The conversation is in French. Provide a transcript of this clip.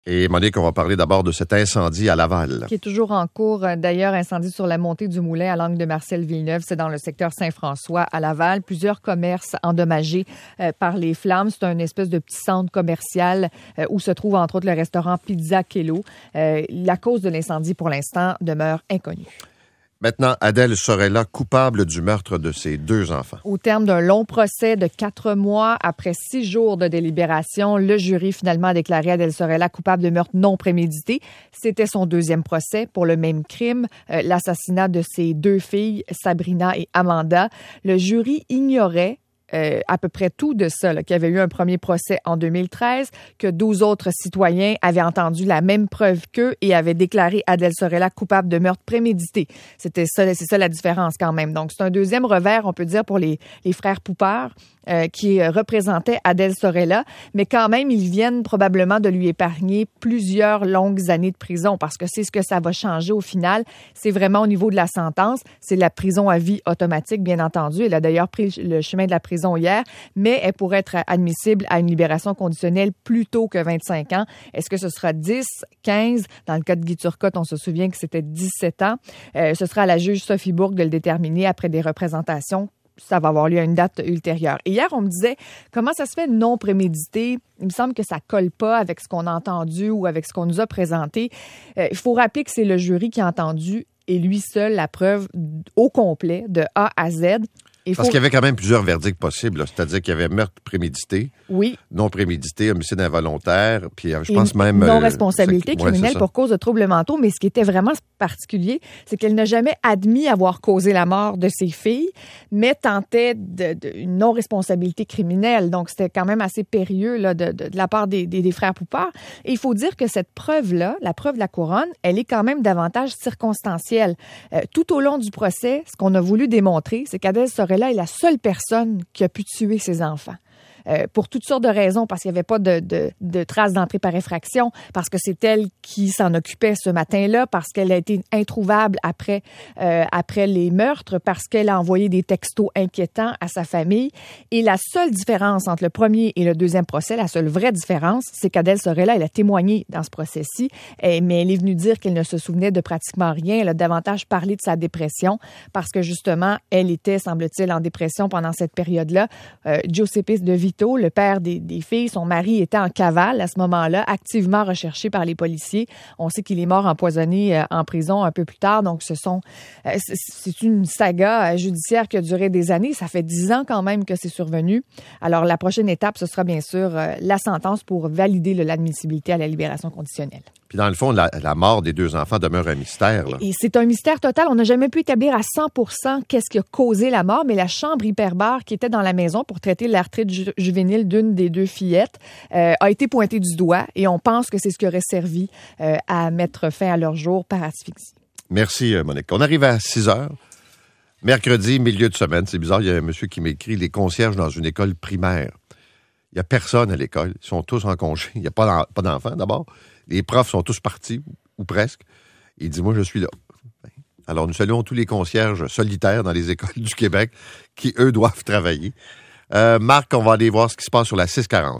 Et Monique, on va parler d'abord de cet incendie à Laval. Qui est toujours en cours. D'ailleurs, incendie sur la montée du Moulin à l'angle de Marcel-Villeneuve. C'est dans le secteur Saint-François à Laval. Plusieurs commerces endommagés par les flammes. C'est un espèce de petit centre commercial où se trouve entre autres le restaurant Pizza Kelo. La cause de l'incendie, pour l'instant, demeure inconnue. Maintenant, Adèle Sorella, coupable du meurtre de ses 2 enfants. Au terme d'un long procès de 4 mois, après 6 jours de délibération, le jury finalement a déclaré Adèle Sorella coupable de meurtre non prémédité. C'était son 2e procès pour le même crime, l'assassinat de ses 2 filles, Sabrina et Amanda. Le jury ignorait à peu près tout de ça, qu'il y avait eu un premier procès en 2013, que 12 autres citoyens avaient entendu la même preuve qu'eux et avaient déclaré Adèle Sorella coupable de meurtre prémédité. C'est ça la différence quand même. Donc, c'est un 2e revers, on peut dire, pour les frères Poupard, qui représentaient Adèle Sorella, mais quand même, ils viennent probablement de lui épargner plusieurs longues années de prison, parce que c'est ce que ça va changer au final. C'est vraiment au niveau de la sentence. C'est la prison à vie automatique, bien entendu. Elle a d'ailleurs pris le chemin de la prison hier, mais elle pourrait être admissible à une libération conditionnelle plus tôt que 25 ans. Est-ce que ce sera 10, 15? Dans le cas de Guy Turcotte, on se souvient que c'était 17 ans. Ce sera à la juge Sophie Bourque de le déterminer après des représentations. Ça va avoir lieu à une date ultérieure. Et hier, on me disait, comment ça se fait non prémédité? Il me semble que ça colle pas avec ce qu'on a entendu ou avec ce qu'on nous a présenté. Il faut rappeler que c'est le jury qui a entendu, et lui seul, la preuve au complet, de A à Z. Parce qu'il y avait quand même plusieurs verdicts possibles, là. C'est-à-dire qu'il y avait meurtre prémédité, oui, non prémédité, homicide involontaire, puis je pense même... non-responsabilité criminelle pour cause de troubles mentaux. Mais ce qui était vraiment particulier, c'est qu'elle n'a jamais admis avoir causé la mort de ses filles, mais tentait une non-responsabilité criminelle. Donc, c'était quand même assez périlleux là, de la part des frères Poupard. Et il faut dire que cette preuve-là, la preuve de la couronne, elle est quand même davantage circonstancielle. Tout au long du procès, ce qu'on a voulu démontrer, c'est qu'Adèle Sorella est la seule personne qui a pu tuer ses enfants. Pour toutes sortes de raisons, parce qu'il n'y avait pas de traces d'entrée par effraction, parce que c'est elle qui s'en occupait ce matin-là, parce qu'elle a été introuvable après les meurtres, parce qu'elle a envoyé des textos inquiétants à sa famille. Et la seule différence entre le premier et le 2e procès, la seule vraie différence, c'est qu'Adèle Sorella, elle a témoigné dans ce procès-ci, mais elle est venue dire qu'elle ne se souvenait de pratiquement rien. Elle a davantage parlé de sa dépression, parce que justement, elle était, semble-t-il, en dépression pendant cette période-là. Giuseppe De Vito, le père des filles, son mari était en cavale à ce moment-là, activement recherché par les policiers. On sait qu'il est mort empoisonné en prison un peu plus tard. Donc, c'est une saga judiciaire qui a duré des années. Ça fait 10 ans quand même que c'est survenu. Alors, la prochaine étape, ce sera bien sûr la sentence pour valider l'admissibilité à la libération conditionnelle. Puis dans le fond, la mort des 2 enfants demeure un mystère, là. Et c'est un mystère total. On n'a jamais pu établir à 100% qu'est-ce qui a causé la mort, mais la chambre hyperbare qui était dans la maison pour traiter l'arthrite juvénile d'une des 2 fillettes a été pointée du doigt, et on pense que c'est ce qui aurait servi à mettre fin à leur jour par asphyxie. Merci, Monique. On arrive à 6 heures. Mercredi, milieu de semaine. C'est bizarre, il y a un monsieur qui m'écrit « Les concierges dans une école primaire. » Il n'y a personne à l'école. Ils sont tous en congé. Il n'y a pas d'enfants, d'abord. Les profs sont tous partis, ou presque. Il dit, moi, je suis là. Alors, nous saluons tous les concierges solitaires dans les écoles du Québec qui, eux, doivent travailler. Marc, on va aller voir ce qui se passe sur la 640.